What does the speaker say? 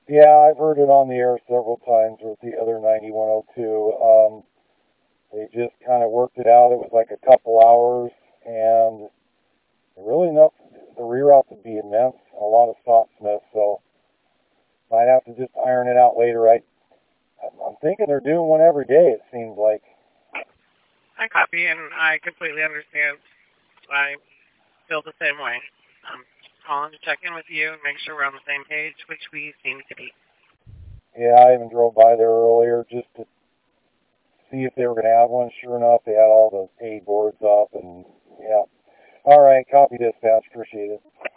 Yeah, I've heard it on the air several times with the other 9102. They just kind of worked it out. It was like a couple hours, and really enough, the reroute would be immense, a lot of stop Smith, so might have to just iron it out later. I'm thinking they're doing one every day, it seems like. I copy and I completely understand. I feel the same way. I'm calling to check in with you and make sure we're on the same page, which we seem to be. Yeah, I even drove by there earlier just to see if they were going to have one. Sure enough, they had all the A boards up, and yeah. All right, copy dispatch. Appreciate it.